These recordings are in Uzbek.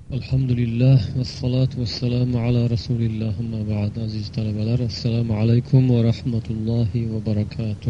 Alhamdulillah vassalatu vassalamu ala rasulillah amma ba'd. Aziz talabalar, assalomu alaykum va rahmatullohi va barakatuh.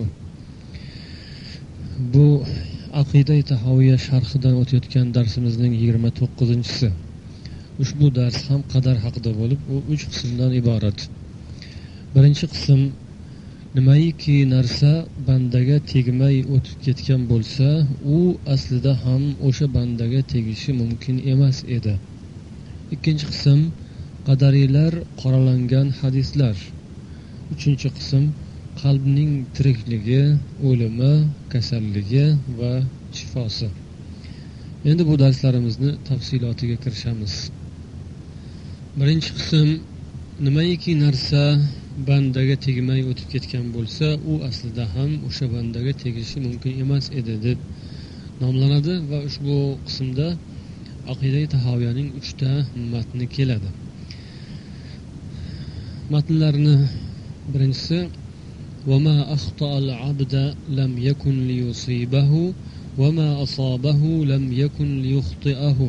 Bu aqida-i tahawiyya sharhidan o'tayotgan darsimizning 29-si. Ushbu dars ham qadar haqida bo'lib, u 3 qismdan iborat. Birinchi qism nimaiki narsa bandaga tegmay o'tib ketgan bo'lsa, u aslida ham o'sha bandaga tegishi mumkin emas edi. Ikkinchi qism qadariylar qoralangan hadislar. Uchinchi qism qalbning tirikligi, o'limi, kasalligi va shifosi. Endi bu darslarimizni tafsilotiga kirishamiz. Birinchi qism nimaiki narsa bandaga tegmay o'tib ketgan bo'lsa, u aslida ham o'sha bandaga tegishi mumkin emas edi deb nomlanadi va ushbu qismda aqida-i tahawiyyaning 3 ta matni keladi. Matnlarni birinchisi va ma axta'al abda lam yakun liyusibahu va ma asabahu lam yakun liyukhti'ahu.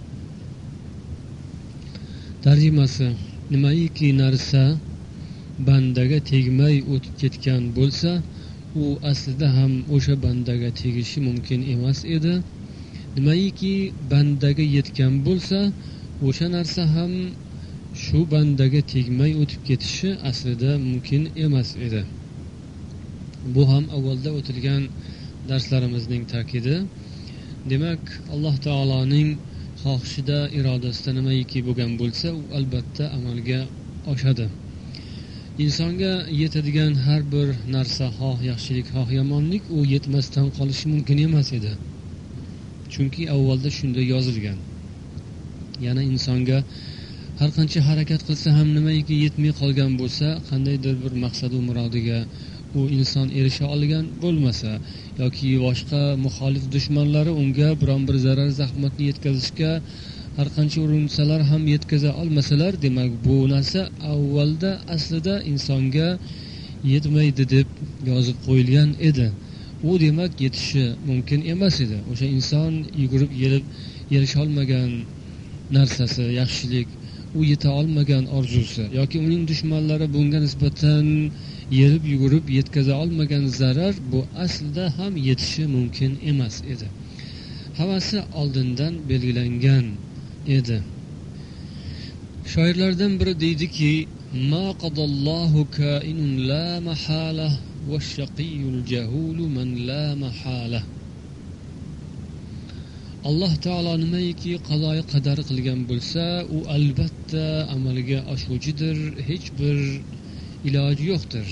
Tarjimasi: nimaiki narsa bandaga tegmay o'tib ketgan bo'lsa, u aslida ham o'sha bandaga tegishi mumkin emas edi. Nimaiki bandaga yetgan bo'lsa, o'sha narsa ham shu bandaga tegmay o'tib ketishi aslida mumkin emas edi. Bu ham avvalda o'tilgan darslarimizning ta'kidi. Demak, Alloh taoloning xohishida, irodasida nimaiki bo'lgan bo'lsa, u albatta amalga oshadi. Insonga yetadigan har bir narsa, xoh yaxshilik, xoh yomonlik, u yetmasdan qolishi mumkin emas edi. Chunki avvalda shunday yozilgan. Yana insonga har qancha harakat qilsa ham nimaiki yetmay qolgan bo'lsa, qandaydir bir maqsad va murodiga u inson erisha olgan bo'lmasa yoki boshqa muxolif dushmanlari unga biron bir zarar zahmatni yetkazishga har qancha urinsalar ham yetkaza olmasalar, demak bu narsa avvalda aslida insonga yetmaydi deb yozib qo'yilgan edi. U demak yetishi mumkin emas edi. O'sha inson yugurib yelib erisha olmagan narsasi, yaxshilik, u yeta olmagan orzusi yoki uning dushmanlari bunga nisbatan yerib yugurib yetkaza olmagan zarar, bu aslida ham yetishi mumkin emas edi. Havasi oldindan belgilangan edi. Shoirlardan biri deydiki: "Ma qadallohu kainun la mahala va shaqiyul jahulu man la mahala." Alloh taolo nimaiki qazoyi qadar qilgan bo'lsa, u albatta amalga oshuvchidir, hech bir iloji yo'qdir.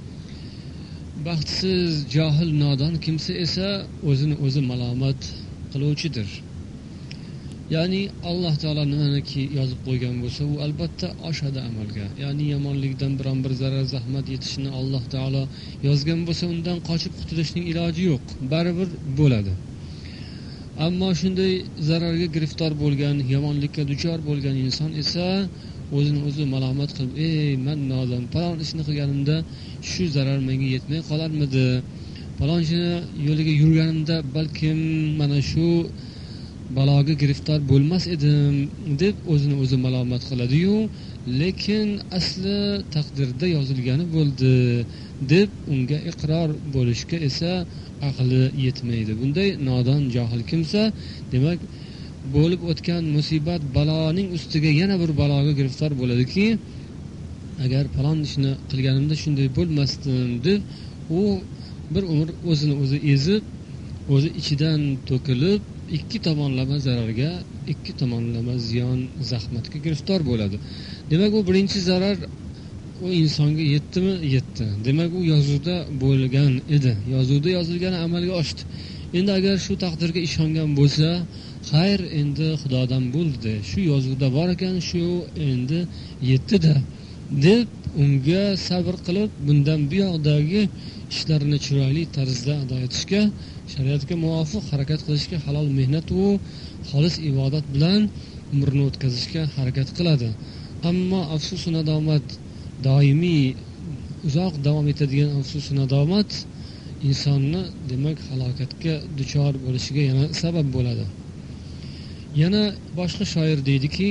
Baxtsiz, johil, nodon kimsa esa o'zini o'zi malomat qiluvchidir. Ya'ni Alloh taolo nimaniki yozib qo'ygan bo'lsa, u albatta oshadi amalga. Ya'ni yomonlikdan biron bir zarar zahmat yetishini Alloh taolo yozgan bo'lsa, undan qochib qutulishning iloji yo'q, baribir bo'ladi. Ammo shunday zararga giriftor bo'lgan, yomonlikka duchor bo'lgan inson esa o'zini o'zi malomat qilib, men nodon, falon ishni qilganimda shu zarar menga yetmay qolarmidi? Falonchini yo'liga yurganimda balkim mana shu baloga giriftor bo'lmas edim deb o'zini o'zi malomat qiladi-yu, lekin asli taqdirda yozilgani bo'ldi deb unga iqror bo'lishga esa aqli yetmaydi. Bunday nodon, johil kimsa demak bo'lib o'tgan musibat, baloning ustiga yana bir baloga giriftor bo'ladiki, agar falon ishni qilganimda shunday bo'lmasdim deb u bir umr o'zini o'zi ezib, o'zi ichidan to'kilib, ikki tomonlama zararga, ikki tomonlama ziyon, zahmatga giriftor bo'ladi. Demak, u birinchi zarar u insonga yetdimi? Yetdi. Demak, u yozuvda bo'lgan edi. Yozuvda yozilgani amalga oshdi. Endi agar shu taqdirga ishongan bo'lsa, xayr, endi Xudodan bo'ldi. Shu yozuvda bor ekan, shu endi yetdi-da deb unga sabr qilib, bundan bu yoqdagi ishlarini chiroyli tarzda ado etishga, shariatga muvofiq harakat qilishga, halol mehnat va xolis ibodat bilan umrini o'tkazishga harakat qiladi. Ammo afsus va nadomat, doimiy uzoq davom etadigan afsus va nadomat insonni demak halokatga duchor bo'lishiga yana sabab bo'ladi. yana boshqa shoir deydiki: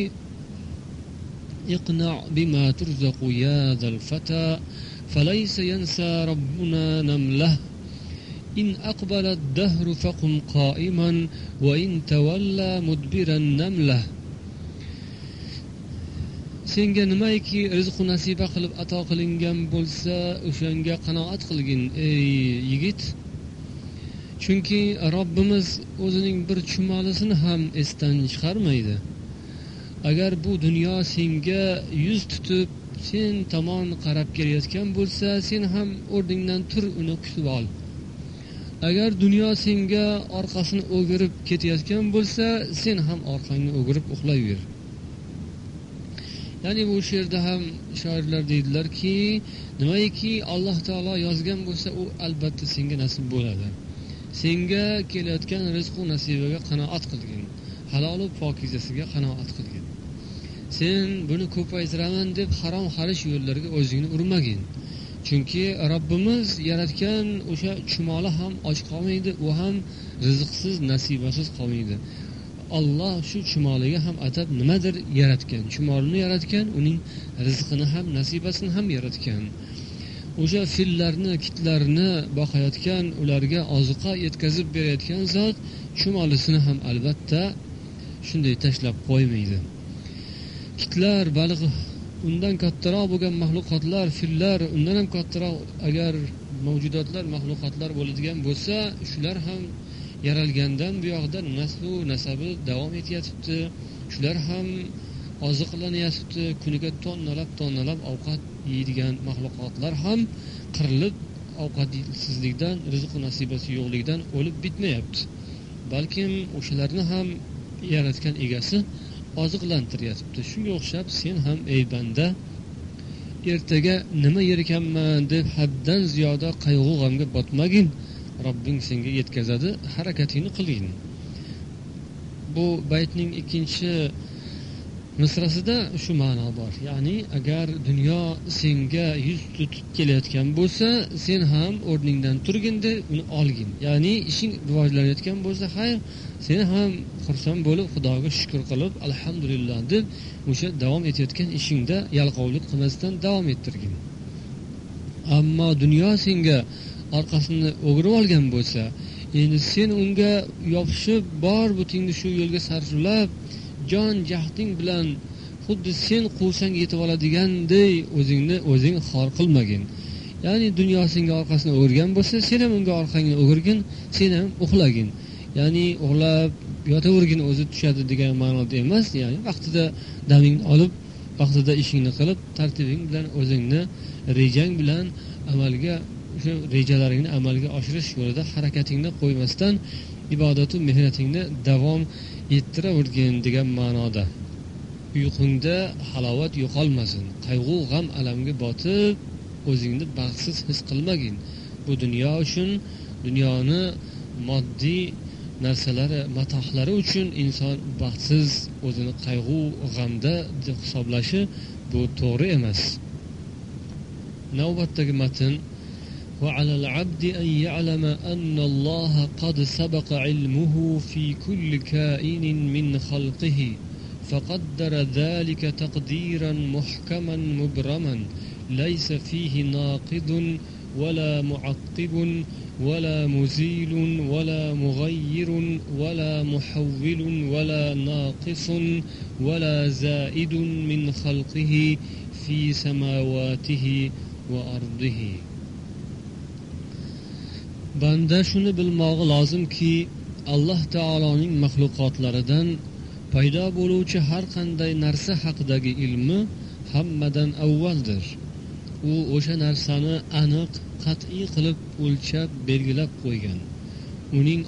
اقنع بما ترزق يا ذا الفتى فليس ينسى ربنا نمله إن أقبل الدهر فقم قائما وإن تولى مدبرا نمله. senga nimaiki rizq nasiba qilib ato qilingan bo'lsa o'shanga qanoat qilgin ey yigit, chunki Robbimiz o'zining bir chumolisini ham esdan chiqarmaydi. agar bu dunyo senga yuz tutib sen tomon qarab kelayotgan bo'lsa, sen ham o'rningdan tur, uni kutib ol. agar dunyo senga orqasini o'girib ketayotgan bo'lsa, sen ham orqangni o'girib uxlayver. ya'ni bu she'rda ham shoirlar deydilarki, nimaiki Alloh taolo yozgan bo'lsa, u albatta senga nasib bo'ladi. senga kelayotgan rizq va nasibaga qanoat qilgin, halol va pokizasiga qanoat qilgin. sen buni ko'paytiraman deb harom xarish yo'llarga o'zingni urmagin. chunki Robbimiz yaratgan o'sha chumoli ham och qolmaydi, u ham rizqsiz, nasibasiz qolmaydi. Alloh shu chumoliga ham atab nimadir yaratgan. Chumolni yaratgan, uning rizqini ham, nasibasini ham yaratgan. o'sha fillarni, kitlarni boqayotgan, ularga oziqa yetkazib berayotgan zot chumolisini ham albatta shunday tashlab qo'ymaydi. kitlar, baliq, undan kattaroq bo'lgan mahluqotlar, fillar, undan ham kattaroq agar mavjudotlar, mahluqotlar bo'ladigan bo'lsa, shular ham yaralgandan bu yoqda naslu nasabi davom etyapti. shular ham oziqlanyapti. kuniga tonnalab ovqat yeydigan mahluqotlar ham qirilib ovqatsizlikdan, rizq nasibasi yo'qligidan o'lib bitmayapti. balkim o'shalarni ham yaratgan egasi oziqlantiryapti. shunga o'xshab sen ham ey banda, ertaga nima yer ekanman deb haddan ziyoda qayg'u g'amga botmagin. Robbing senga yetkazadi, harakatingni qilgin. bu baytning ikkinchi misrasida shu ma'no bor. ya'ni agar dunyo senga yuz tutib kelayotgan bo'lsa, sen ham o'rningdan turgin deb uni olgin. ya'ni ishing rivojlanayotgan bo'lsa, hayr, sen ham xursand bo'lib, Xudoga shukr qilib, alhamdulillah deb o'sha davom etayotgan ishingda yalqovlik qilmasdan davom ettirgin. ammo dunyo senga orqasini o'girib olgan bo'lsa, endi sen unga yopishib bor butingni shu yo'lga sarflab, jon jahding bilan xuddi sen quvsang yetib oladiganday o'zingni o'zing xor qilmagin. ya'ni dunyo senga orqasini o'girgan bo'lsa, sen ham unga orqangni o'girgin, sen ham uxlagin. ya'ni uxlab yotavergin, o'zi tushadi degan ma'noda emas. ya'ni vaqtida damingni olib, vaqtida ishingni qilib, tartibing bilan, o'zingni rejang bilan amalga, o'sha rejalaringni amalga oshirish yo'lida harakatingni qo'ymasdan ibodat va mehnatingni davom ettiravergin degan ma'noda. uyqungda halovat yo'qolmasin. qayg'u, g'am, alamga botib o'zingni baxtsiz his qilmagin. bu dunyo uchun, dunyoni moddiy narsalari, matohlari uchun inson baxtsiz o'zini qayg'u, g'amda deb hisoblashi bu to'g'ri emas. navbatdagi matn: وعلى العبد أن يعلم أن الله قد سبق علمه في كل كائن من خلقه فقدر ذلك تقديرا محكما مبرما ليس فيه ناقض ولا معقب ولا مزيل ولا مغير ولا محول ولا ناقص ولا زائد من خلقه في سماواته وأرضه. banda shuni bilmog'i lozimki, Alloh taoloning maxluqotlaridan paydo bo'luvchi har qanday narsa haqidagi ilmi hammadan avvaldir. u o'sha narsani aniq, qat'iy qilib o'lchab belgilab qo'ygan. uning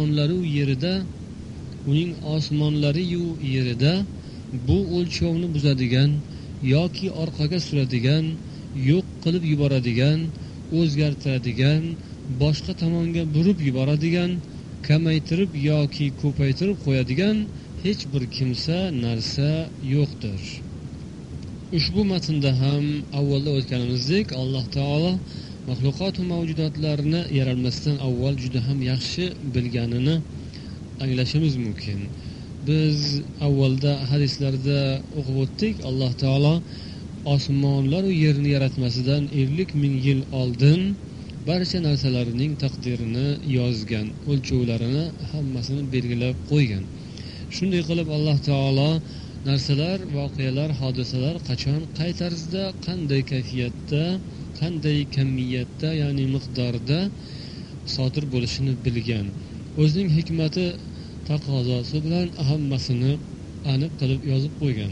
osmonlari-yu yerida bu o'lchovni buzadigan yoki orqaga suradigan, yo'q qilib yuboradigan, o'zgartiradigan, boshqa tomonga burib yuboradigan, kamaytirib yoki ko'paytirib qo'yadigan hech bir kimsa, narsa yo'qdir. ushbu matnda ham avvalda o'tganimizdek, Alloh taolo maxluqot va mavjudotlarni yaralmasdan avval juda ham yaxshi bilganini anglashimiz mumkin. biz avvalda hadislarda o'qib o'tdik, Alloh taolo osmonlar va yerni yaratmasidan 50 ming yil oldin barcha narsalarning taqdirini yozgan, o'lchovlarini hammasini belgilab qo'ygan. Shunday qilib Alloh taolo narsalar, voqealar, hodisalar qachon, qay tarzda, qanday kayfiyatda, qanday kamiyatda, ya'ni miqdorda sodir bo'lishini bilgan. O'zining hikmati taqozosi bilan hammasini aniq qilib yozib qo'ygan.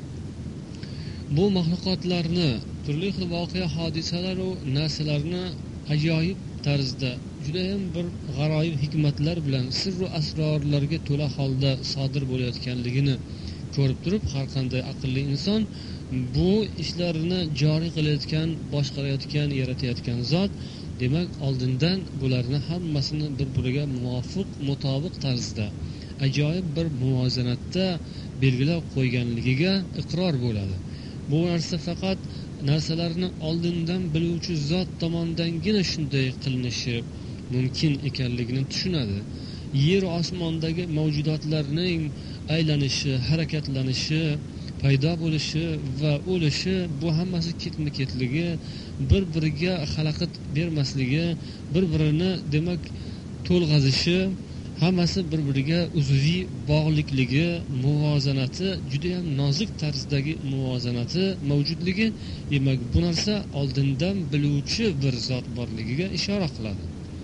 Bu maxluqotlarni, turli xil voqea, hodisalar va narsalarni ajoyib tarzda, juda ham bir g'aroyib hikmatlar bilan, sir va asrorlarga to'la holda sodir bo'layotganligini ko'rib turib, har qanday aqlli inson bu ishlarni joriy qilayotgan, boshqarayotgan, yaratayotgan zot, demak, oldindan bularni hammasini bir-biriga muvofiq, mutobiq tarzda, ajoyib bir muvozanatda belgilab qo'yganligiga iqror bo'ladi. Bu narsa faqat narsalarni oldindan biluvchi zot tomondangina shunday qilinishi mumkin ekanligini tushunadi. Yer osmondagi mavjudotlarning aylanishi, harakatlanishi, paydo bo'lishi va o'lishi, bu hammasi ketma-ketligi, bir-biriga xalaqit bermasligi, bir-birini demak to'lg'azishi, hammasi bir-biriga uzviy bog'liqligi, muvozanati, juda ham nozik tarzdagi muvozanati mavjudligi, demak bu narsa oldindan biluvchi bir zot borligiga ishora qiladi.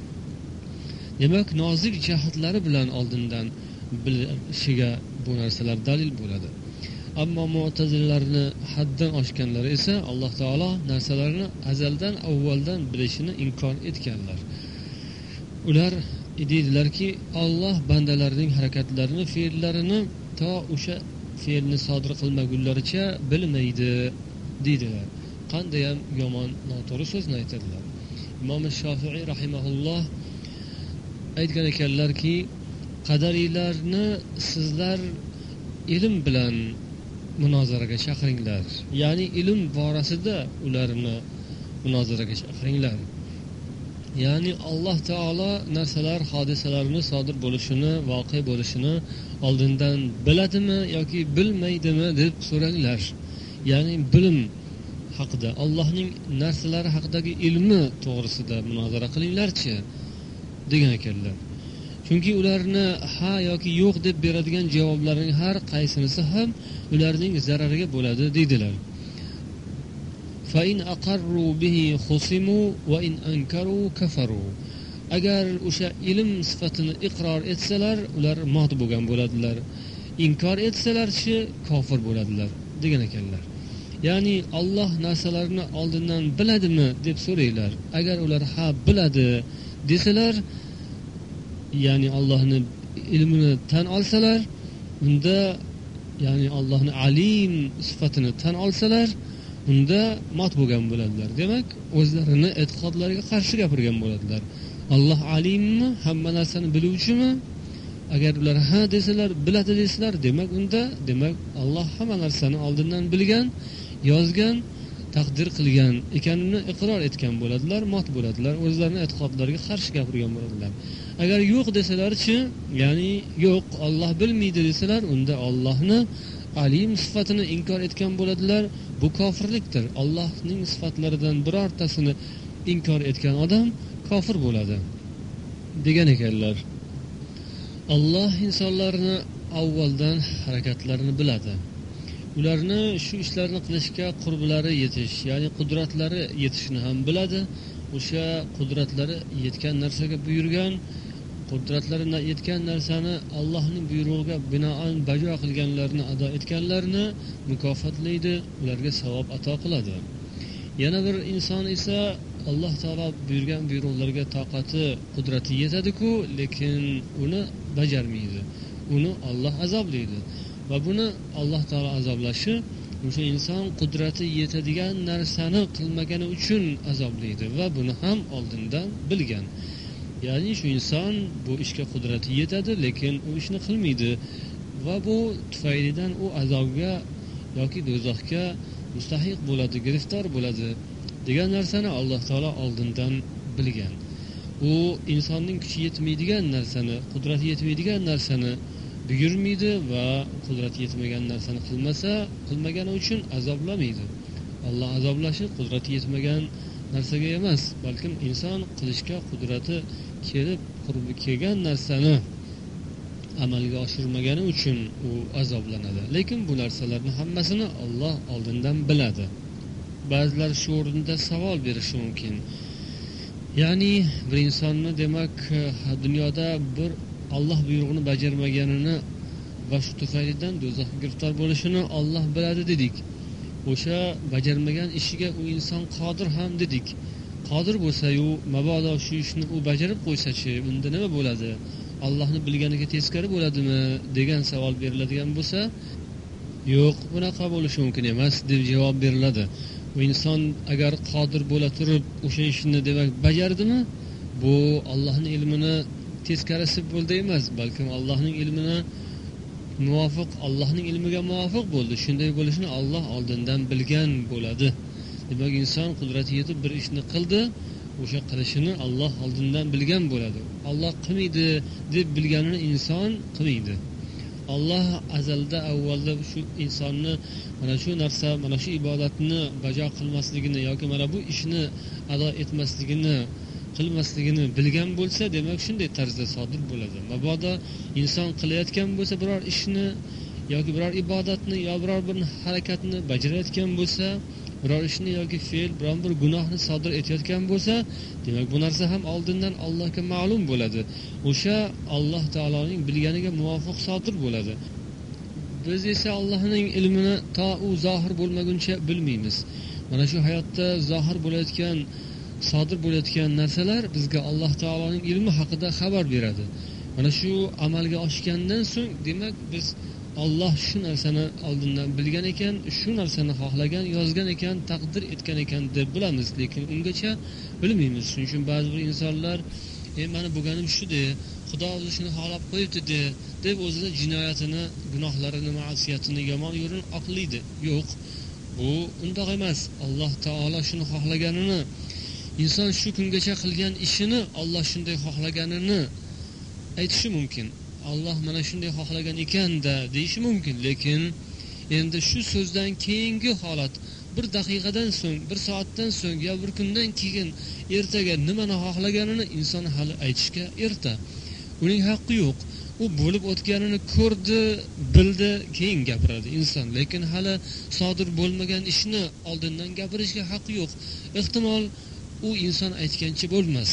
Demak, nozik jihatlari bilan oldindan bilishiga bu narsalar dalil bo'ladi. Ammo mu'tazilalarni haddan oshganlari esa Alloh taolo narsalarni azaldan, avvaldan bilishini inkor etganlar. Ular deydilarki, Alloh bandalarining harakatlarini, fe'llarini to o'sha fe'lni sodir qilmagunlaricha bilmaydi deydilar. Qanday ham yomon, noto'g'ri so'zni aytadilar. Imom Shofiiy rahimahulloh aytgan ekanlarki, qadariylarni sizlar ilm bilan munozaraga chaqiringlar. Ya'ni ilm borasida ularni munozaraga chaqiringlar. Ya'ni Alloh taolo narsalar, hodisalarni sodir bo'lishini, voqea bo'lishini oldindan biladimi yoki bilmaydimi deb so'ranglar. Ya'ni bilim haqida, Allohning narsalari haqidagi ilmi to'g'risida munozara qilinglarchi degan ekanlar. Chunki ularni ha yoki yo'q deb beradigan javoblarning har qaysinisi ham ularning zarariga bo'ladi deydilar. Fa in aqarru bihi khusimu va in ankaru kafaru. Agar o'sha ilm sifatini iqror etsalar, ular mot bo'lgan bo'ladilar. Inkor etsalarchi kofir bo'ladilar degan ekanlar. Ya'ni Alloh narsalarni oldindan biladimi deb so'raylar. Agar ular ha biladi desalar, ya'ni Allohning ilmini tan olsalar, unda ya'ni Allohning alim sifatini tan olsalar, unda mot bo'lgan bo'ladilar. Demak, o'zlarini e'tiqodlariga qarshi gapirgan bo'ladilar. Alloh alimmi, hamma narsani biluvchimi? Agar ular ha desalar, biladi desalar, demak unda, demak Alloh hamma narsani oldindan bilgan, yozgan, taqdir qilgan ekanini iqror etgan bo'ladilar, mot bo'ladilar, o'zlarining e'tiqodlariga qarshi gapirgan bo'ladilar. Agar yo'q desalarchi, ya'ni yo'q, Alloh bilmaydi desalar, unda Allohni alim sifatini inkor etgan bo'ladilar. Bu kofirlikdir. Allohning sifatlaridan birortasini inkor etgan odam kofir bo'ladi degan ekanlar. Alloh insonlarni avvaldan harakatlarini biladi. Ularni shu ishlarni qilishga qurblari yetish, ya'ni qudratlari yetishini ham biladi. O'sha qudratlari yetgan narsaga buyurgan, qudratlari yetgan narsani Allohning buyrug'iga binoan bajo qilganlarni, ado etganlarni mukofotlaydi, ularga savob ato qiladi. Yana bir inson esa Alloh taolo buyurgan buyruqlarga toqati, qudrati yetadi-ku, lekin uni bajarmaydi. Uni Alloh azoblaydi. Va buni Alloh taolo azoblashi o'sha inson qudrati yetadigan narsani qilmagani uchun azoblaydi va buni ham oldindan bilgan. Ya'ni shu inson bu ishga qudrati yetadi, lekin u ishni qilmaydi va bu tufaylidan u azobga yoki do'zaxga mustahiq bo'ladi, giriftor bo'ladi degan narsani Alloh taolo oldindan bilgan. U insonning kuchi yetmaydigan narsani, qudrati yetmaydigan narsani buyurmaydi va qudrati yetmagan narsani qilmagani uchun azoblamaydi. Alloh azoblashi qudrati yetmagan narsaga emas, balkim inson qilishga qudrati qurbi kelgan narsani amalga oshirmagani uchun u azoblanadi. Lekin bu narsalarni hammasini Alloh oldindan biladi. Ba'zilar shu o'rinda savol berishi mumkin. Ya'ni bir insonni demak dunyoda bir Alloh buyrug'ini bajarmaganini va shu tufaylidan do'zaxga giriftor bo'lishini Alloh biladi dedik. O'sha bajarmagan ishiga u inson qodir ham dedik. Qodir bo'lsa-yu, mabodo shu ishni u bajarib qo'ysa-chi, unda nima bo'ladi? Allohni bilganiga teskari bo'ladimi degan savol beriladigan bo'lsa, yo'q, bunaqa bo'lishi mumkin emas deb javob beriladi. Bu inson agar qodir bo'la turib o'sha ishni demak bajardimi, bu Allohning ilmini teskarisi bo'ldi emas, balkim Allohning ilmini muvofiq, Allohning ilmiga muvofiq bo'ldi. Shunday bo'lishini Alloh oldindan bilgan bo'ladi. Demak inson qudrati yetib bir ishni qildi, o'sha qilishini Alloh oldindan bilgan bo'ladi. Alloh qilmaydi deb bilganini inson qilmaydi. Alloh azalda avvalda shu insonni mana shu narsa, mana shu ibodatni bajo qilmasligini yoki mana bu ishni ado etmasligini, qilmasligini bilgan bo'lsa, demak shunday tarzda sodir bo'ladi. Mabodo inson qilayotgan bo'lsa biror ishni yoki biror ibodatni yo biror bir harakatni bajarayotgan bo'lsa, biror ishni yoki fe'l, biron bir gunohni sodir etayotgan bo'lsa, demak bu narsa ham oldindan Allohga ma'lum bo'ladi. O'sha Alloh taoloning bilganiga muvofiq sodir bo'ladi. Biz esa Allohning ilmini to u zohir bo'lmaguncha bilmaymiz. Mana shu hayotda zohir bo'layotgan, sodir bo'layotgan narsalar bizga Alloh taoloning ilmi haqida xabar beradi. Mana shu amalga oshgandan so'ng, demak biz Alloh shu narsani oldindan bilgan ekan, shu narsani xohlagan, yozgan ekan, taqdir etgan ekan deb bilamiz, lekin ungacha bilmaymiz. Shuning uchun ba'zi bir insonlar meni bo'lganim shu-de, Xudo o'zi shuni xohlab qo'yibdi deb o'zini jinoyatini, gunohlarini, ma'siyatini, yomon yo'lini oqlaydi. Yo'q, bu undoq emas. Alloh taolo shuni xohlaganini, inson shu kungacha qilgan ishini Alloh shunday xohlaganini aytishi mumkin. Alloh mana shunday xohlagan ekan-da deyishi mumkin, lekin endi shu so'zdan keyingi holat bir daqiqadan so'ng, bir soatdan so'ng yo bir kundan keyin ertaga nimani xohlaganini inson hali aytishga erta. Uning haqqi yo'q. U bo'lib o'tganini ko'rdi, bildi, keyin gapiradi inson, lekin hali sodir bo'lmagan ishni oldindan gapirishga haqqi yo'q. Ehtimol u inson aytgancha bo'lmas.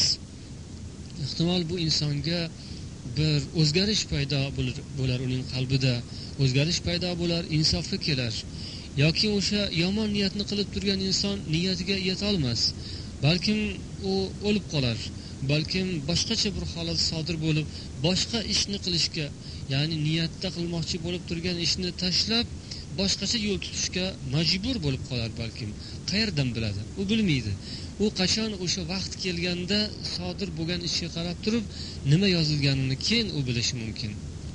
Ehtimol bu insonga bir o'zgarish paydo bo'lar, uning qalbida o'zgarish paydo bo'lar, insofga kelar. Yoki o'sha yomon niyatni qilib turgan inson niyatiga yeta olmas. Balkim u o'lib qolar. Balkim boshqacha bir holat sodir bo'lib, boshqa ishni qilishga, ya'ni niyatda qilmoqchi bo'lib turgan ishni tashlab, boshqacha yo'l tutishga majbur bo'lib qolar balkim. Qayerdan biladi? U bilmaydi. U qachon o'sha vaqt kelganda sodir bo'lgan ishga qarab turib, nima yozilganini keyin u bilishi mumkin.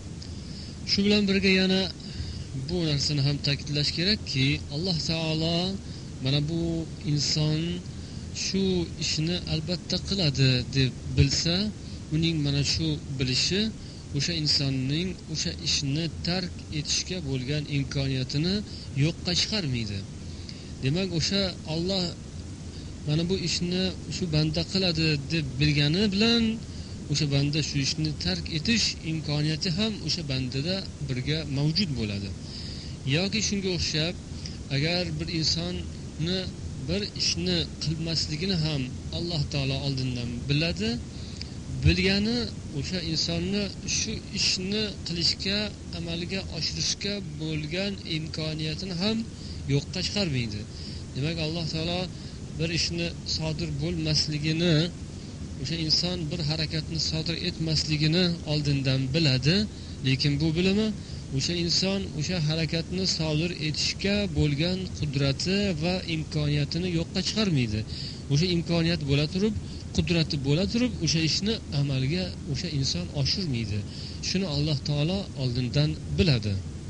Shu bilan birga yana bu narsani ham ta'kidlash kerakki, Alloh taolo mana bu inson shu ishni albatta qiladi deb bilsa, uning mana shu bilishi o'sha insonning o'sha ishni tark etishga bo'lgan imkoniyatini yo'qqa chiqarmaydi. Demak, o'sha Alloh mana bu ishni shu banda qiladi deb bilgani bilan o'sha banda shu ishni tark etish imkoniyati ham o'sha bandada birga mavjud bo'ladi. Yoki shunga o'xshab, agar bir insonni bir ishni qilmasligini ham Alloh taolo oldindan biladi, bilgani o'sha insonni shu ishni qilishga, amalga oshirishga bo'lgan imkoniyatini ham yo'qqa chiqarmaydi. Demak, Alloh taolo bir ishni sodir bo'lmasligini, o'sha inson bir harakatni sodir etmasligini oldindan biladi, lekin bu bilimi o'sha inson o'sha harakatni sodir etishga bo'lgan qudrati va imkoniyatini yo'qqa chiqarmaydi. O'sha imkoniyat bo'la turib, qudrati bo'la turib, o'sha ishni amalga o'sha inson oshirmaydi. Shuni Alloh taolo oldindan biladi.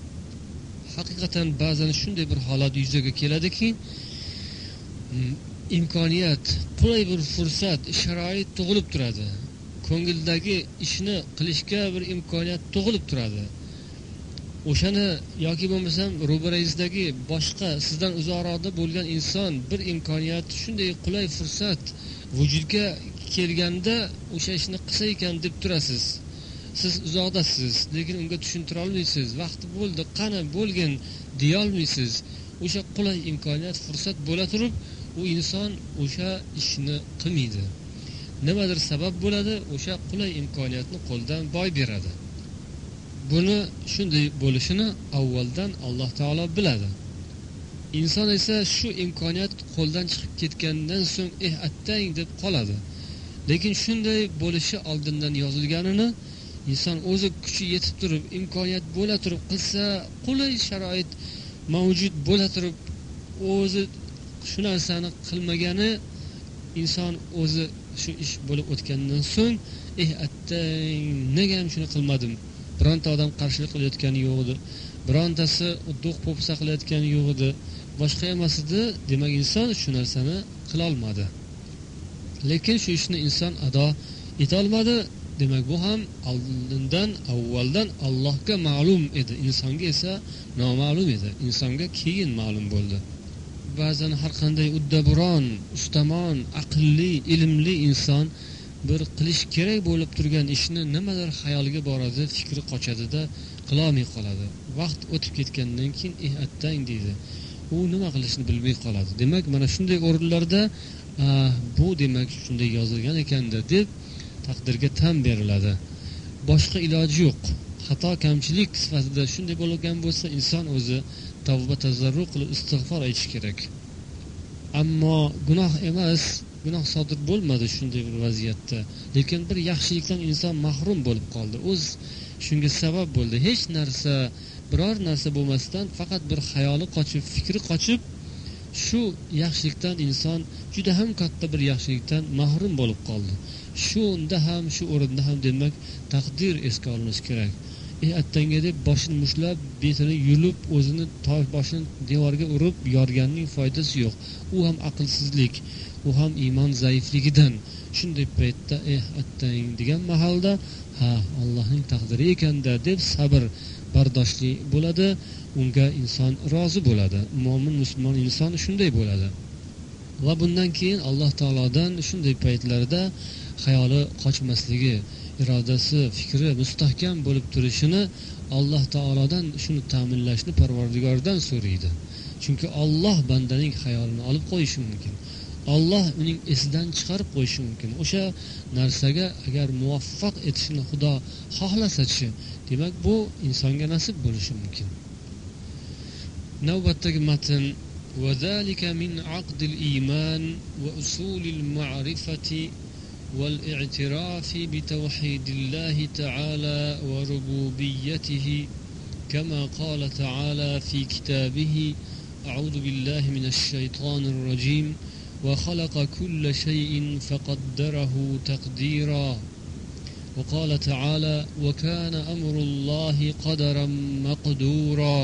Haqiqatan ba'zan shunday bir holat yuzaga keladiki, imkoniyat, qulay bir fursat, sharoit tug'ilib turadi. Ko'ngildagi ishni qilishga bir imkoniyat tug'ilib turadi. o'shani yoki bo'lmasam ro'barangizdagi boshqa sizdan uzoqroqda bo'lgan inson bir imkoniyat, shunday qulay fursat vujudga kelganda o'sha ishni qilsa ekan deb turasiz. Siz uzoqdasiz, lekin unga tushuntira olmaysiz. Vaqti bo'ldi, qani bo'lgin deya olmaysiz. O'sha qulay imkoniyat, fursat bo'la turib, u inson o'sha ishni qilmaydi. Nimadir sabab bo'ladi, o'sha qulay imkoniyatni qo'ldan boy beradi. Buni shunday bo'lishini avvaldan Alloh taolo biladi. Inson esa shu imkoniyat qo'ldan chiqib ketgandan so'ng attang deb qoladi. Lekin shunday bo'lishi oldindan yozilganini inson o'zi kuchi yetib turib, imkoniyat bo'la turib qilsa, qulay sharoit mavjud bo'la turib o'zi shu narsani qilmagani, inson o'zi shu ish bo'lib o'tgandan so'ng attang nega ham shuni qilmadim? Bironta odam qarshilik qilayotgani yo'q edi, birontasi do'q po'pisa qilayotgani yo'q edi, boshqa emas edi. Demak, inson shu narsani qila olmadi. Lekin shu ishni inson ado eta olmadi. Demak, bu ham oldindan, avvaldan Allohga ma'lum edi, insonga esa noma'lum edi. Insonga keyin ma'lum bo'ldi. Ba'zan har qanday uddaburon, ustamon, aqlli, ilmli inson bir qilish kerak bo'lib turgan ishni nimadir xayoliga boradi, fikri qochadida qila olmay qoladi. Vaqt o'tib ketgandan keyin attang deydi. U nima qilishni bilmay qoladi. Demak, mana shunday o'rinlarda bu demak shunday yozilgan ekanda deb taqdirga tan beriladi. Boshqa iloji yo'q. Xato, kamchilik sifatida shunday bo'lgan bo'lsa, inson o'zi tavba tazarru qilib istig'for aytish kerak. Ammo gunoh emas, gunoh sodir bo'lmadi shunday bir vaziyatda. Lekin bir yaxshilikdan inson mahrum bo'lib qoldi. O'z shunga sabab bo'ldi. Hech narsa, biror narsa bo'lmasdan faqat bir xayoli qochib, fikri qochib, shu yaxshilikdan inson juda ham katta bir yaxshilikdan mahrum bo'lib qoldi. Shunda ham, shu o'rinda ham demak taqdir esga olinishi kerak. Attanga deb boshini mushlab, betini yulib, o'zini boshini devorga urib yorganning foydasi yo'q. U ham aqlsizlik, u ham iymon zaifligidan. Shunday paytda attang degan mahalda, Allohning taqdiri ekanda deb sabr, bardoshli bo'ladi. Unga inson rozi bo'ladi. Mo'min, musulmon inson shunday bo'ladi. Va bundan keyin Alloh taolodan shunday paytlarda xayoli qochmasligi, irodasi, fikri mustahkam bo'lib turishini Alloh taolodan shuni ta'minlashni Parvardigordan so'raydi. Chunki Alloh bandaning xayolini olib qo'yishi mumkin. Alloh uning esidan chiqarib qo'yishi mumkin. O'sha narsaga agar muvaffaq etishni Xudo xohlasa-chi, demak bu insonga nasib bo'lishi mumkin. Navbatdagi matn: "Va zalika min aqdil iymon va usulil ma'rifati والاعتراف بتوحيد الله تعالى وربوبيته كما قال تعالى في كتابه أعوذ بالله من الشيطان الرجيم وخلق كل شيء فقدره تقديرا وقال تعالى وكان أمر الله قدرا مقدورا".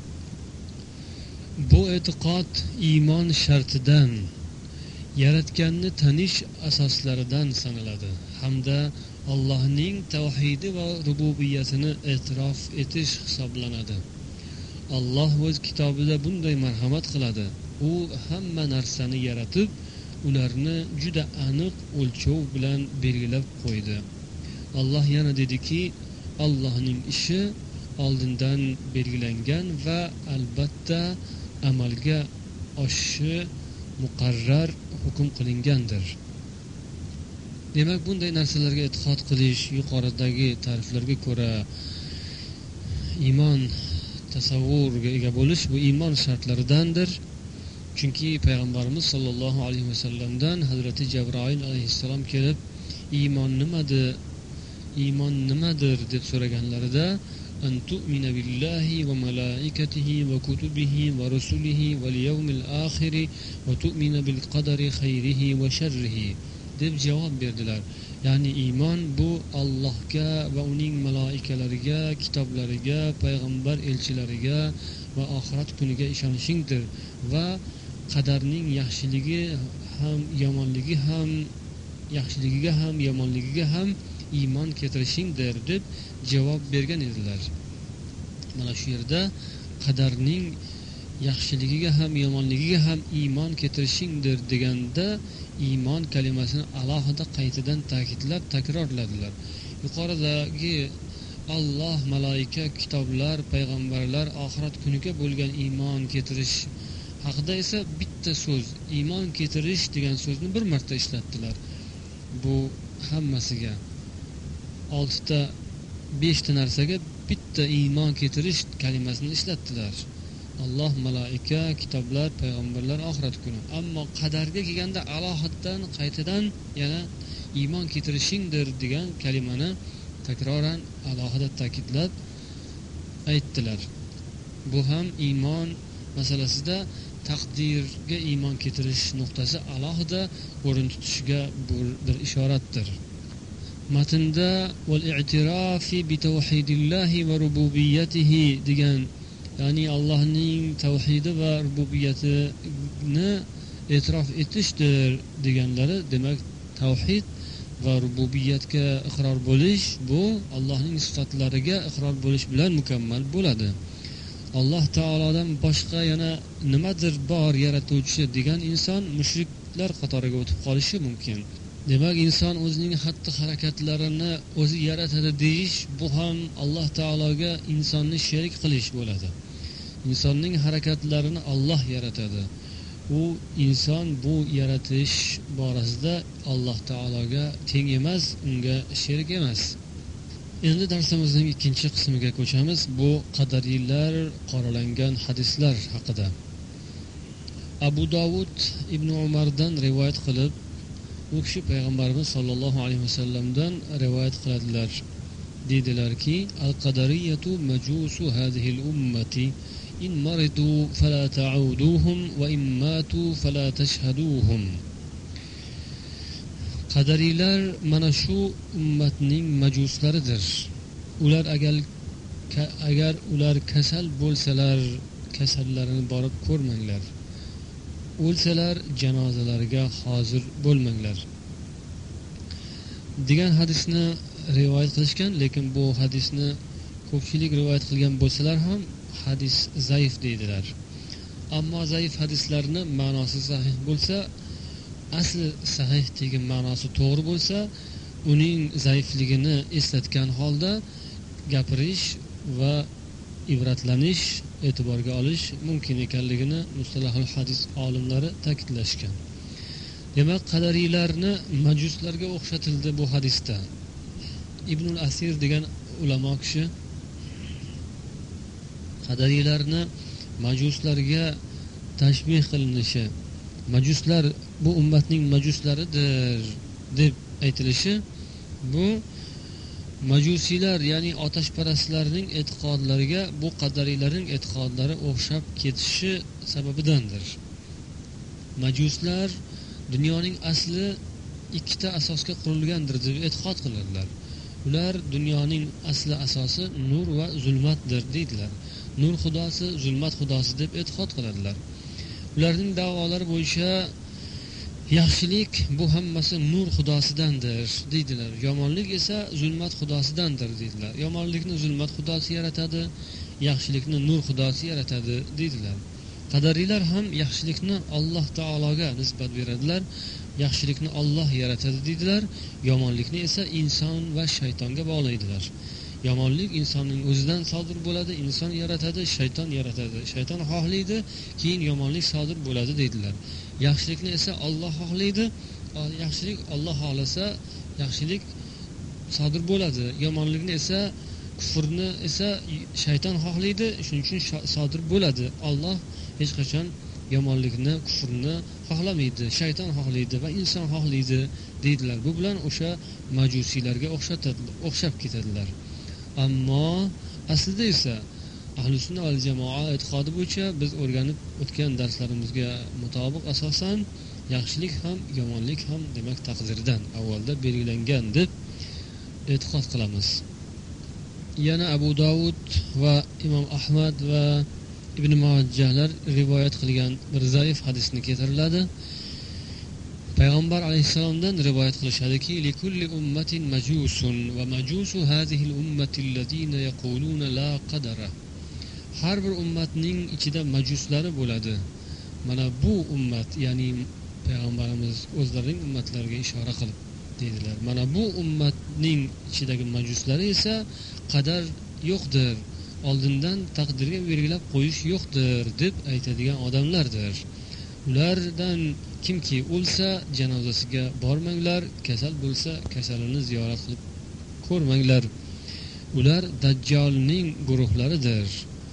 Bu e'tiqod iymon shartidan, yaratganni tanish asoslaridan sanaladi hamda Allohning tavhidi va rububiyatini e'tirof etish hisoblanadi. Alloh o'z kitobida bunday marhamat qiladi. U hamma narsani yaratib, ularni juda aniq o'lchov bilan belgilab qo'ydi. Alloh yana dediki, Allohning ishi oldindan belgilangan va albatta amalga oshishi muqarrar hukm qilingandir. Demak, bunday narsalarga e'tiqod qilish yuqoridagi ta'riflarga ko'ra iymon tasavvurga ega bo'lish bu iymon shartlaridandir. Chunki payg'ambarimiz sollallohu alayhi vasallamdan Hazrati Jabroil alayhissalom kelib, iymon nimadir? Iymon nimadir deb so'raganlarida أن تؤمن بالله وملائكته وكتبه ورسله واليوم الآخر وتؤمن بالقدر خيره وشره deb javob berdilar. Ya'ni iymon bu Allohga va uning mala'ikalariga, kitoblariga, payg'ambar elchilariga va oxirat kuniga ishonishingdir va qadarning yaxshiligi ham yomonligi ham, yaxshiligiga ham yomonligiga ham iymon keltirishingdir deb javob bergan edilar. mana shu yerda qadarning yaxshiligiga ham yomonligiga ham iymon keltirishingdir deganda iymon kalimasini alohida qaytadan ta'kidlab takrorladilar. Yuqoridagi Alloh, malaika, kitoblar, payg'ambarlar, oxirat kuniga bo'lgan iymon keltirish haqida esa bitta so'z, iymon keltirish degan so'zni bir marta ishlatdilar. Bu hammasiga 6 ta 5 ta narsaga bitta iymon keltirish kalimasini ishlatdilar. Alloh, malaika, kitoblar, payg'ambarlar, oxirat kuni. Ammo qadarga kelganda alohidan qaytadan yana iymon keltirishingdir degan kalimani takroran alohida ta'kidlab aytdilar. Bu ham iymon masalasida taqdirga iymon keltirish nuqtasi alohida o'rin tutishiga bir ishoratdir. Matnda val i'tirofi bi tawhidillahi va rububiyyatihi degan, ya'ni Allohning tavhidi va rububiyatini e'tirof etishdir deganlari, demak tavhid va rububiyatga iqror bo'lish, bu Allohning sifatlariga iqror bo'lish bilan mukammal bo'ladi. Alloh taolodan boshqa yana nimadir bor yaratuvchi degan inson mushriklar qatoriga o'tib qolishi mumkin. Demak, inson o'zining xatti-harakatlarini o'zi yaratadi deyish, bu ham Alloh taologa insonni sherik qilish bo'ladi. Insonning harakatlarini Alloh yaratadi. U inson bu yaratish borasida Alloh taologa teng emas, unga sherik emas. Endi darsimizning ikkinchi qismiga ko'chamiz. Bu qadariylar qoralangan hadislar haqida. Abu Dovud ibn Umardan rivoyat qilib, u kishi payg'ambarimiz sollallohu alayhi vasallamdan rivoyat qiladilar. Dedilarki, al-qadariyatu majusu hadhihi al-ummati in maridu fala ta'uduhum va in matu fala tashhaduhum. Qadariylar mana shu ummatning majuslaridir. Ular agar ular kasal bo'lsalar, kasallarini borib ko'rmanglar. O'lsalar, janozalariga hozir bo'lmanglar degan hadisni rivoyat qilishgan. Lekin bu hadisni ko'pchilik rivoyat qilgan bo'lsalar ham hadis zaif deydilar. Ammo zaif hadislarni ma'nosi sahih bo'lsa, asli sahih degan ma'nosi to'g'ri bo'lsa, uning zaifligini eslatgan holda gapirish va ibratlanish, e'tiborga olish mumkin ekanligini mustalahul hadis olimlari ta'kidlashgan. Demak, qadariylarni majuslarga o'xshatildi bu hadisda. Ibnul Asir degan ulamo kishi qadariylarni majuslarga tashbih qilinishi, majuslar bu ummatning majuslaridir deb aytilishi, bu majusiylar, ya'ni otashparastlarning e'tiqodlariga bu qadariylarning e'tiqodlari o'xshab ketishi sababidandir. Majuslar dunyoning asli ikkita asosga qurilgandir deb e'tiqod qiladilar. Ular dunyoning asli asosi nur va zulmatdir deydilar. Nur xudosi, zulmat xudosi deb e'tiqod qiladilar. Ularning da'volari bo'yicha yaxshilik bu hammasi nur xudosidandir deydilar. Yomonlik esa zulmat xudosidandir deydilar. Yomonlikni zulmat xudosi yaratadi, yaxshilikni nur xudosi yaratadi deydilar. Qadariylar ham yaxshilikni Alloh taologa nisbat beradilar. Yaxshilikni Alloh yaratadi deydilar. Yomonlikni esa inson va shaytonga bog'laydilar. Yomonlik insonning o'zidan sodir bo'ladi, inson yaratadi, shayton yaratadi. Shayton xohlaydi, keyin yomonlik sodir bo'ladi deydilar. Yaxshilikni esa Alloh xohlaydi, yaxshilik Alloh xohlasa yaxshilik sodir bo'ladi. Yomonlikni esa, kufrni esa shayton xohlaydi, shuning uchun sodir bo'ladi. Alloh hech qachon yomonlikni, kufrni xohlamaydi, shayton xohlaydi va inson xohlaydi deydilar. Bu bilan o'sha majusiylarga o'xshab ketadilar. Ammo aslida esa Ahlus Sunna val Jamoa e'tiqodi bo'yicha biz o'rganib o'tgan darslarimizga mutobiq asosan yaxshilik ham, yomonlik ham demak taqdirdan avvalda belgilangan deb e'tiqod qilamiz. Yana Abu Dovud va Imom Ahmad va Ibn Majahlar rivoyat qilgan bir zaif hadisni keltiriladi. Payg'ambar alayhissalomdan rivoyat qilishadiki, likulli ummatin majusun va majusu hadhihi al-ummati alladhina yaquluna la qadara. har bir ummatning ichida majuslari bo'ladi. Mana bu ummat, ya'ni payg'ambarimiz o'zlarining ummatlariga ishora qilib dedilar. Mana bu ummatning ichidagi majuslari esa qadar yo'qdir, oldindan taqdirga belgilab qo'yish yo'qdir deb aytadigan odamlardir. Ulardan kimki o'lsa janozasiga bormanglar, kasal bo'lsa kasalini ziyorat qilib ko'rmanglar. Ular dajjolning guruhlaridir.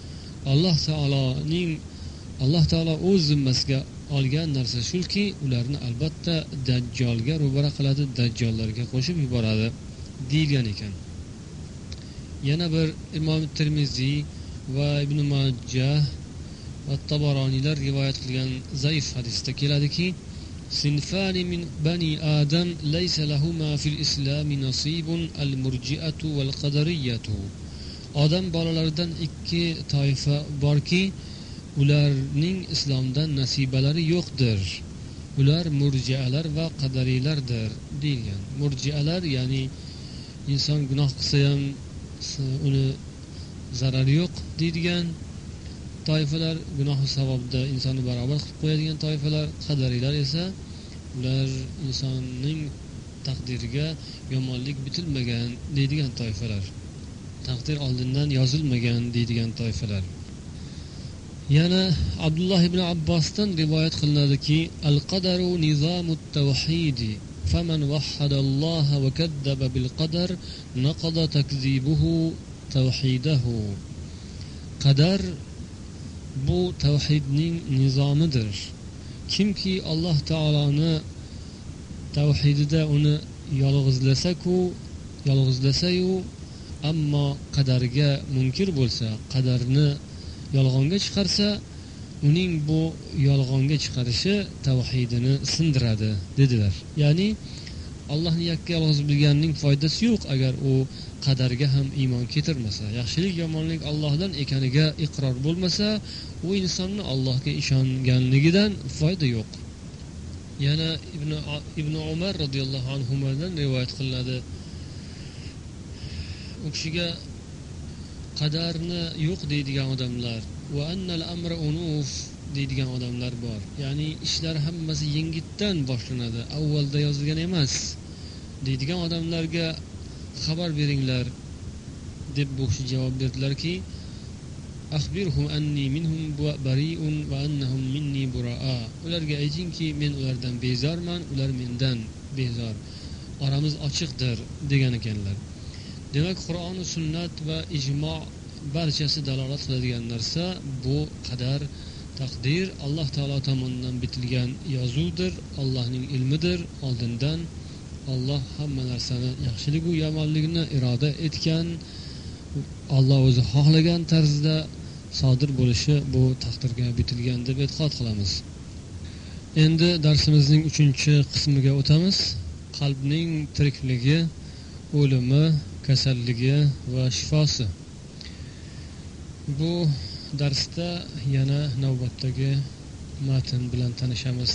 Alloh taolo o'z zimmasiga olgan narsa shuki, ularni albatta dajjolga ro'bara qiladi, dajjollarga qo'shib yuboradi deyilgan ekan. Yana bir Imom Termiziy va Ibn Majah va Tabaroniylar rivoyat qilgan zaif hadisda keladiki, sinfani min bani adam laysa lahuma fil islami nasibun al-murji'atu wal qadariyatu. Odam bolalaridan ikki toifa borki, ularning islomdan nasibalari yo'qdir. Ular murji'alar va qadariylardir deyilgan. Murji'alar ya'ni inson gunoh qilsa ham uni zarari yo'q deydigan toifalar, gunoh savobda insonni barobar qilib qo'yadigan toifalar. Qadariylar esa ular insonning taqdiriga yomonlik bitilmagan deydigan toifalar. Taqdir oldindan yozilmagan deydigan toifalar. Yana Abdullah ibn Abbosdan rivoyat qilinadiki, al-qadaru nizamut tawhid, faman wahhadalloha va kazzaba bil qadar naqada takzibuhu tawhidahu. Qadar bu tavhidning nizomidir. Kimki Alloh taoloni tavhidida uni yolg'izlasa-yu, ammo qadarga munkir bo'lsa, qadarni yolg'onga chiqarsa, uning bu yolg'onga chiqarishi tavhidini sindiradi dedilar. Ya'ni Allohni yakka yolg'iz bilganning foydasi yo'q agar u qadarga ham iymon keltirmasa, yaxshilik yomonlik Allohdan ekaniga iqror bo'lmasa, u insonni Allohga ishonganligidan foyda yo'q. Yana Ibn Umar radhiyallohu anhudan rivoyat qilinadi. U kishiga qadarni yo'q deydigan odamlar va annal amra unuf deydigan odamlar bor. Ya'ni ishlar hammasi yengitdan boshlanadi, avvalda yozilgan emas deydigan odamlarga xabar beringlar deb bu kishi javob berdilarki, akhbirhum anni minhum bari'un va annahum minni bura'a. Ularga aytingki, men ulardan bezorman, ular mendan bezor. Oramiz ochiqdir degan ekanlar. Demak, Qur'on va sunnat va ijmo barchasi dalolat qiladigan narsa bu qadar, taqdir Alloh taolo tomonidan bitilgan yozuvdir, Allohning ilmidir. Oldindan Alloh hamma narsani, yaxshilik va yomonlikni iroda etgan, Alloh o'zi xohlagan tarzda sodir bo'lishi bu taqdirga bitilgan deb e'tiqod qilamiz. Endi darsimizning 3-qismiga o'tamiz. Qalbning tirikligi, o'limi, kasalligi va shifosi. Bu darsda yana navbatdagi matn bilan tanishamiz.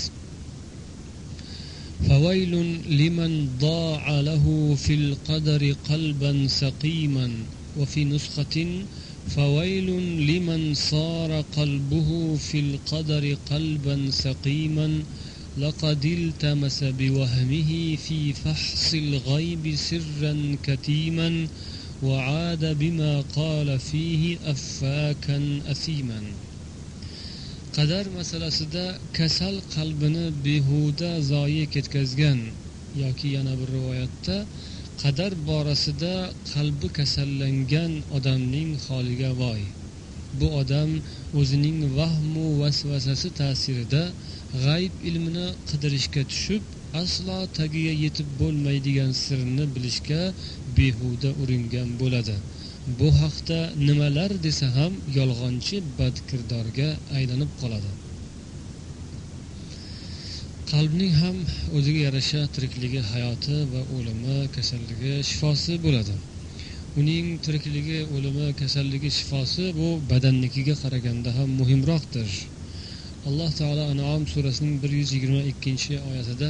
فويل لمن ضاع له في القدر قلبا سقيما وفي نسخة فويل لمن صار قلبه في القدر قلبا سقيما لقد التمس بوهمه في فحص الغيب سرا كتيما وعاد بما قال فيه أفاكا أثيما. Qadar masalasida kasal qalbini behuda zoyi ketkazgan yoki yana bir rivoyatda qadar borasida qalbi kasallangan odamning holiga voy. Bu odam o'zining vahmu vasvasasi ta'sirida g'ayb ilmini qidirishga tushib, aslo tagiga yetib bo'lmaydigan sirni bilishga behuda uringan bo'ladi. Bu haqda nimalar desa ham yolg'onchi badkirdorga aylanib qoladi. Qalbning ham o'ziga yarasha tirikligi, hayoti va o'limi, kasalligi, shifosi bo'ladi. Uning tirikligi, o'limi, kasalligi, shifosi bu badannikiga qaraganda ham muhimroqdir. Alloh taolo An'am surasining 122-oyatida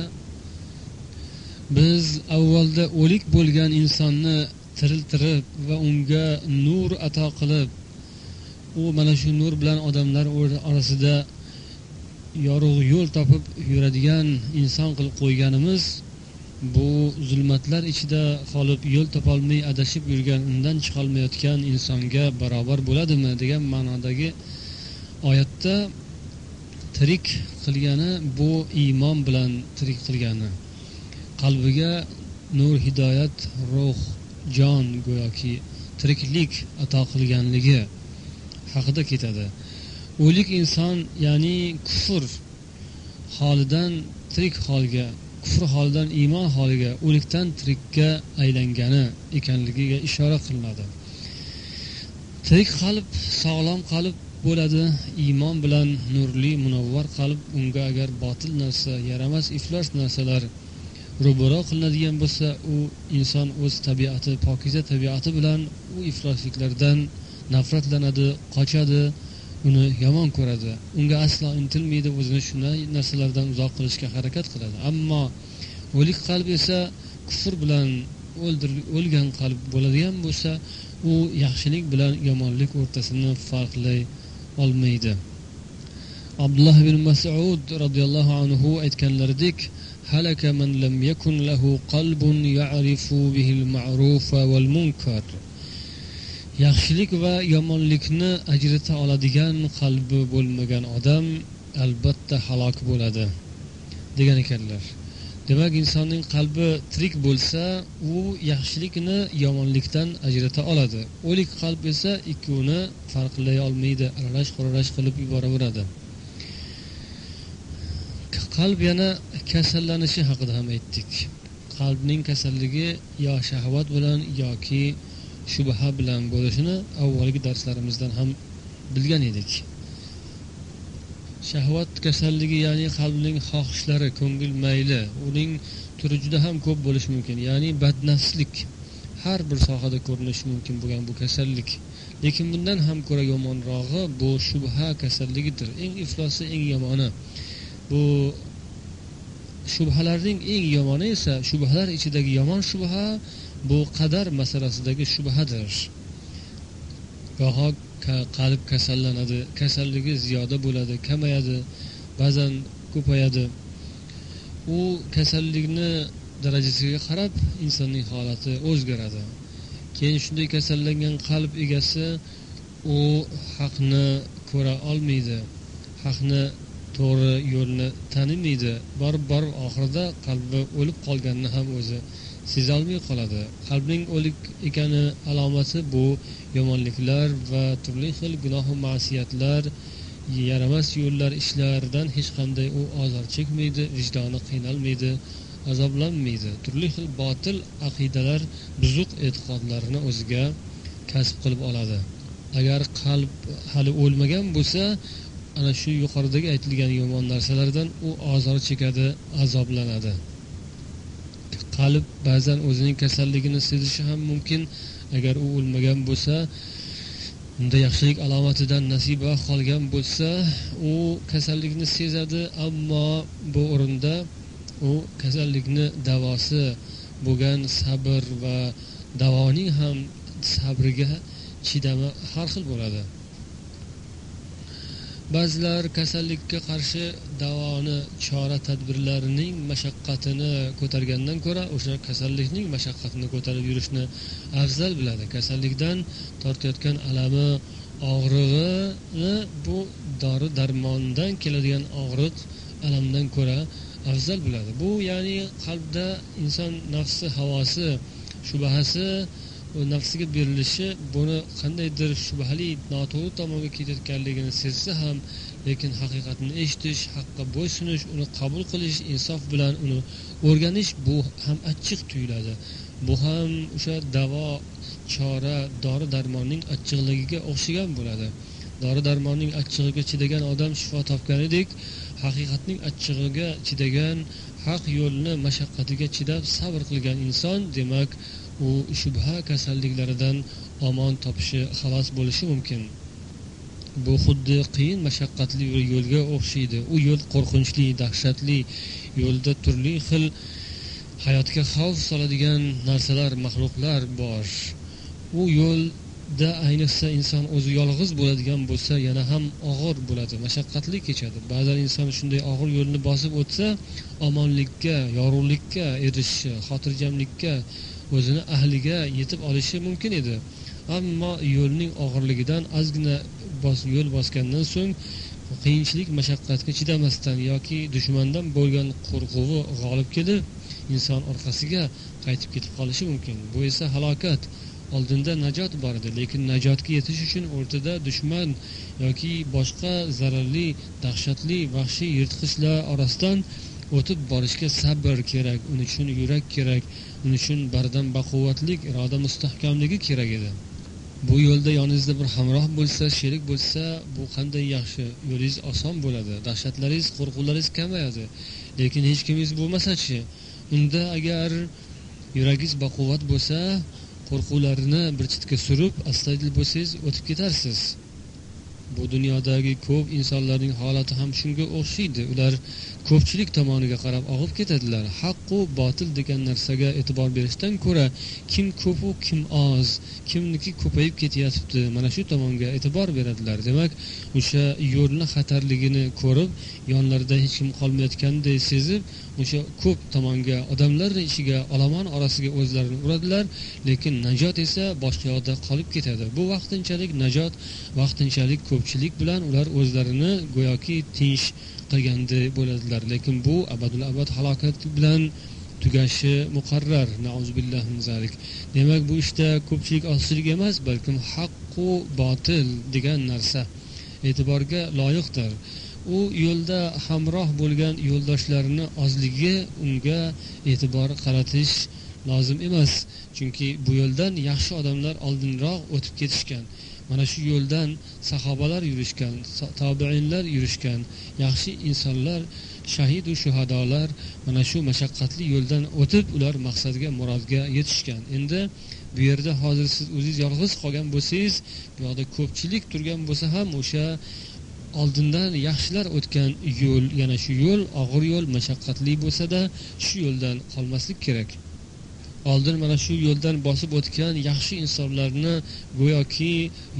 biz avvalda o'lik bo'lgan insonni tiriltirib va unga nur ato qilib, u mana shu nur bilan odamlar orasida yorug' yo'l topib yuradigan inson qilib qo'yganimiz bu zulmatlar ichida qolib yo'l topolmay adashib yurgan, undan chiqolmayotgan insonga barobar bo'ladimi degan ma'nodagi oyatda tirik qilgani bu iymon bilan tirik qilgani, qalbiga nur, hidoyat, ruh, jon go'yoki tiriklik ato qilganligi haqida ketadi. O'lik inson ya'ni kufr holidan tirik holga, kufr holidan iymon holiga, o'likdan tirikka aylangani ekanligiga ishora qilinadi. Tirik qalb sog'lom qalb bo'ladi, iymon bilan nurli, munavvar qalb. Unga agar botil narsa, yaramas, iflos narsalar ro'baro qilinadigan bo'lsa, u inson o'z tabiati, pokiza tabiati bilan u iflosliklardan nafratlanadi, qochadi, uni yomon ko'radi, unga aslo intilmaydi, o'zini shunday narsalardan uzoq qilishga harakat qiladi. Ammo o'lik qalb esa kufr bilan o'lgan qalb bo'ladigan bo'lsa, u yaxshilik bilan yomonlik o'rtasini farqlay olmaydi. Abdullah ibn Mas'ud radhiyallohu anhu aytganlaridek, halaka man lam yakun lahu qalbun ya'rifu bihi al-ma'ruf wal munkar. Yaxshilik va yomonlikni ajrata oladigan qalbi bo'lmagan odam albatta halok bo'ladi degan ekanlar. Demak, insonning qalbi tirik bo'lsa, u yaxshilikni yomonlikdan ajrata oladi. O'lik qalb esa ikkovini farqlay olmaydi, aralash-quralash qilib yuboraveradi. Qalb yana kasallanishi haqida ham aytdik. Qalbning kasalligi yo shahvat bilan yoki shubha bilan bo'lishini avvalgi darslarimizdan ham bilgan edik. Shahvat kasalligi ya'ni qalbning xohishlari, ko'ngil mayli, uning turi juda ham ko'p bo'lishi mumkin. Ya'ni badnafslik har bir sohada ko'rinishi mumkin bo'lgan bu kasallik. Lekin bundan ham ko'ra yomonrog'i bu shubha kasalligidir. Eng iflosi, eng yomoni. Bu shubhalarning eng yomoni esa, shubhalar ichidagi yomon shubha bu qadar masalasidagi shubhadir. Goho qalb kasallanadi, kasalligi ziyoda bo'ladi, kamayadi, ba'zan ko'payadi. U kasallikni darajasiga qarab insonning holati o'zgaradi. Keyin shunday kasallangan qalb egasi u haqni ko'ra olmaydi, haqni to'g'ri yo'lni tanimaydi. Borib oxirida qalbi o'lib qolganini ham o'zi sezolmay qoladi. Qalbning o'lik ekani alomati bu yomonliklar va turli xil gunoh va ma'siyatlar, yaramas yo'llar, ishlardan hech qanday u ozor chekmaydi, vijdoni qiynalmaydi, azoblanmaydi. Turli xil botil aqidalar, buzuq e'tiqodlarni o'ziga kasb qilib oladi. Agar qalb hali o'lmagan bo'lsa, ana shu yuqoridagi aytilgan yomon narsalardan u ozor chekadi, azoblanadi. Qalb ba'zan o'zining kasalligini sezishi ham mumkin. Agar u o'lmagan bo'lsa, unda yaxshilik alomatidan nasiba qolgan bo'lsa, u kasallikni sezadi, ammo bu o'rinda u kasallikni davosi bo'lgan sabr va davoning ham sabriga chidami har xil bo'ladi. Ba'zilar kasallikka qarshi davoni, chora tadbirlarining mashaqqatini ko'targandan ko'ra o'sha kasallikning mashaqqatini ko'tarib yurishni afzal biladi. Kasallikdan tortayotgan alami, og'rig'ini bu dori darmondan keladigan og'riq, alamdan ko'ra afzal biladi. Bu ya'ni qalbda inson nafsi, havosi, shubhasi, nafsiga berilishi buni qandaydir shubhali, noto'g'ri tomonga ketayotganligini sezsa ham, lekin haqiqatni eshitish, haqqa bo'ysunish, uni qabul qilish, insof bilan uni o'rganish bu ham achchiq tuyuladi. Bu ham o'sha davo, chora, dori darmonning achchiqligiga o'xshagan bo'ladi. Dori darmonning achchig'iga chidagan odam shifo topganidek, haqiqatning achchig'iga chidagan, haq yo'lni mashaqqatiga chidab sabr qilgan inson, demak u shubha kasalliklaridan omon topishi, xalos bo'lishi mumkin. Bu xuddi qiyin, mashaqqatli yo'lga o'xshaydi. U yo'l qo'rqinchli, dahshatli, yo'lda turli xil hayotga xavf soladigan narsalar, maxluqlar bor. U yo'l da ayniqsa inson o'zi yolg'iz bo'ladigan bo'lsa yana ham og'ir bo'ladi, mashaqqatli kechadi. Ba'zan inson shunday og'ir yo'lni bosib o'tsa, omonlikka, yorug'likka erishishi, xotirjamlikka, o'zini ahliga yetib olishi mumkin edi. Ammo yo'lning og'irligidan ozgina yo'l bosgandan so'ng qiyinchilik, mashaqqatga chidamasdan yoki dushmandan bo'lgan qo'rquvi g'olib kelib, inson orqasiga qaytib ketib qolishi mumkin. Bu esa halokat. Oldinda najot bor edi, lekin najotga yetish uchun o'rtada dushman yoki boshqa zararli, dahshatli, vahshiy yirtqichlar orasidan o'tib borishga sabr kerak, uning uchun yurak kerak, uning uchun bardam, baquvvatlik, iroda mustahkamligi kerak edi. Bu yo'lda yoningizda bir hamroh bo'lsa, sherik bo'lsa, bu qanday yaxshi. Yo'lingiz oson bo'ladi, dahshatlaringiz, qo'rquvlaringiz kamayadi. Lekin hech kimingiz bo'lmasa-chi, unda agar yuragingiz baquvvat bo'lsa, qo'rquvlarini bir chetga surib, astoydil bo'lsangiz, o'tib ketarsiz. Bu dunyodagi ko'p insonlarning holati ham shunga o'xshaydi. Ular ko'pchilik tomoniga qarab og'ib ketadilar. Haq va botil degan narsaga e'tibor berishdan ko'ra, kim ko'p va kim oz, kimniki ko'payib ketyapti, mana shu tomonga e'tibor beradilar. Demak, o'sha yo'lning xatarligini ko'rib, yonlarida hech kim qolmayotganday sezib, o'sha ko'p tomonga, odamlarning ichiga, olomon orasiga o'zlarini uradilar, lekin najot esa boshqa yoqda qolib ketadi. Bu vaqtinchalik najot, vaqtinchalik ko'pchilik bilan ular o'zlarini go'yoki tinch qilganday bo'ladilar, lekin bu abadul abad halokat bilan tugashi muqarrar. Nauzubillah min zalik. Demak, bu ishda ko'pchilik ozchilik emas, balkim haq va botil degan narsa e'tiborga loyiqdir. U yo'lda hamroh bo'lgan yo'ldoshlarini ozligi unga e'tibor qaratish lozim emas. Chunki bu yo'ldan yaxshi odamlar oldinroq o'tib ketishgan. Mana shu yo'ldan sahobalar yurishgan, tobiinlar yurishgan, yaxshi insonlar, shahid va shuhadolar mana shu mashaqqatli yo'ldan o'tib, ular maqsadga, murodga yetishgan. Endi bu yerda hozir siz o'zingiz yolg'iz qolgan bo'lsangiz, bu yoqda ko'pchilik turgan bo'lsa ham o'sha oldindan yaxshilar o'tgan yo'l, yana shu yo'l og'ir yo'l, mashaqqatli bo'lsa-da, shu yo'ldan qolmaslik kerak. Oldin mana shu yo'ldan bosib o'tgan yaxshi insonlarni go'yoki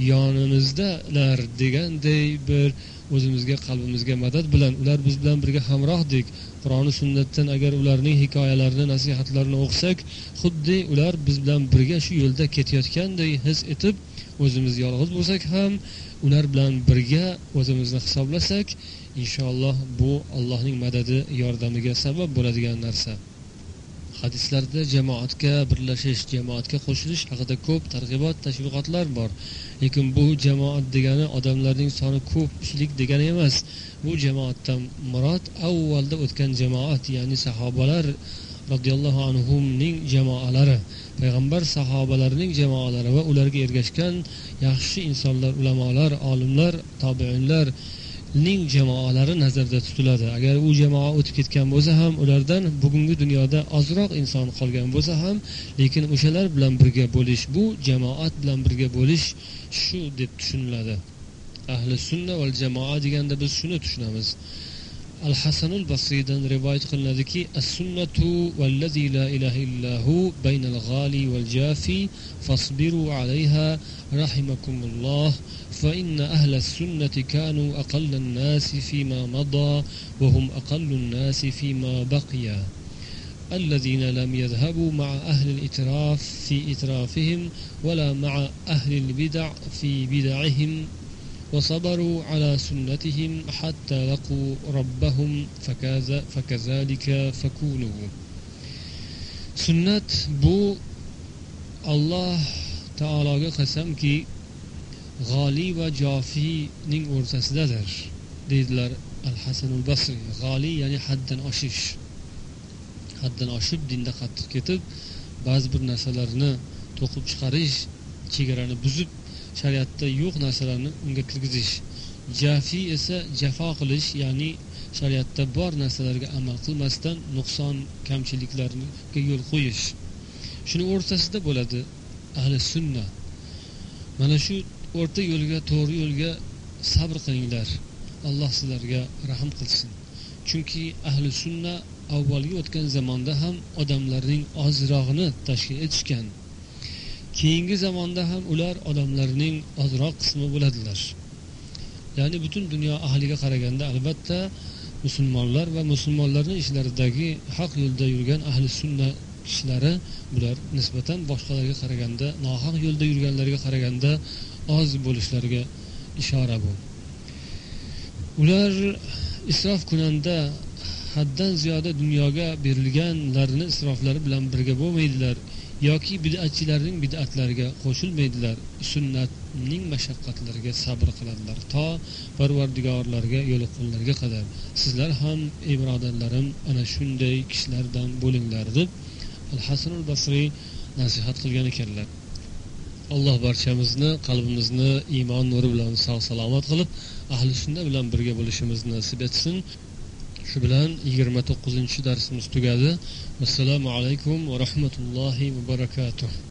yonimizdalar deganday bir o'zimizga, qalbimizga madad bilan ular biz bilan birga hamrohdek. Qur'on va sunnatdan agar ularning hikoyalarini, nasihatlarini o'qisak, xuddi ular biz bilan birga shu yo'lda ketayotganday his etib, o'zimiz yolg'iz bo'lsak ham ular bilan birga o'zimizni hisoblasak, inshaalloh bu Allohning madadi, yordamiga sabab bo'ladigan narsa. Hadislarda jamoatga birlashish, jamoatga qo'shilish haqida ko'p targ'ibot, tashviqotlar bor. Lekin bu jamoat degani odamlarning soni ko'pchilik degani emas. Bu jamoatdan murod avvalda o'tgan jamoat, ya'ni sahobalar radhiyallohu anhumning jamoalari, payg'ambar sahobalarining jamoalari va ularga ergashgan yaxshi insonlar, ulamolar, olimlar, tobiinlar ning jamoalari nazarda tutiladi. Agar u jamoa o'tib ketgan bo'lsa ham, ulardan bugungi dunyoda ozroq inson qolgan bo'lsa ham, lekin o'shalar bilan birga bo'lish, bu jamoat bilan birga bo'lish shu deb tushuniladi. Ahli sunna val jamoa deganda biz shuni tushunamiz. Al-Hasanul Basridan rivoyat qilinadiki, as-sunnatu vallazi la ilaha illahu baynal ghali val jafi fasbiru alayha rahimakumulloh. فإن أهل السنة كانوا أقل الناس فيما مضى وهم أقل الناس فيما بقي الذين لم يذهبوا مع أهل الإتراف في إترافهم ولا مع أهل البدع في بدعهم وصبروا على سنتهم حتى لقوا ربهم فكذلك فكونوا. سنة بو الله تعالى قسم كي g'oli va jofining o'rtasidadir deydilar Al-Hasanul Basri. G'oli ya'ni haddan oshish, haddan oshib dinda qattiq ketib, ba'zi bir narsalarni to'qib chiqarish, chegarani buzib, shariatda yo'q narsalarni unga kirgizish. Jafi esa jafo qilish, ya'ni shariatda bor narsalarga amal qilmasdan nuqson, kamchiliklarga yo'l qo'yish. Shuni o'rtasida bo'ladi ahli sunna. Mana shu o'rta yo'lga, to'g'ri yo'lga sabr qilinglar. Alloh sizlarga rahim qilsin. Chunki ahli sunna avvalgi o'tgan zamonda ham odamlarning ozrog'ini tashkil etishgan. keyingi zamonda ham ular odamlarning ozroq qismi bo'ladilar. Ya'ni butun dunyo ahliga qaraganda albatta musulmonlar va musulmonlarning ishlaridagi haq yo'lda yurgan ahli sunna kishilari bular nisbatan boshqalarga qaraganda, nohaq yo'lda yurganlarga qaraganda oz bo'lishlariga ishora bu. Ular isrof kunanda haddan ziyoda dunyoga berilganlarni isroflari bilan birga bo'lmaydilar yoki bid'atchilarning bid'atlariga qo'shilmaydilar. Sunnatning mashaqqatlariga sabr qiladilar to Parvardigorlarga yo'liqqunlarga qadar. Sizlar ham ey birodarlarim ana shunday kishilardan bo'linglar deb Al-Hasan al-Basri nasihat qilgan ekanlar. Alloh barchamizni qalbimizni iymon nuri bilan sog' salomat qilib, ahli sunna bilan birga bo'lishimizni nasib etsin. Shu bilan 29-darsimiz tugadi. Assalomu alaykum va rahmatullohi va barakatuh.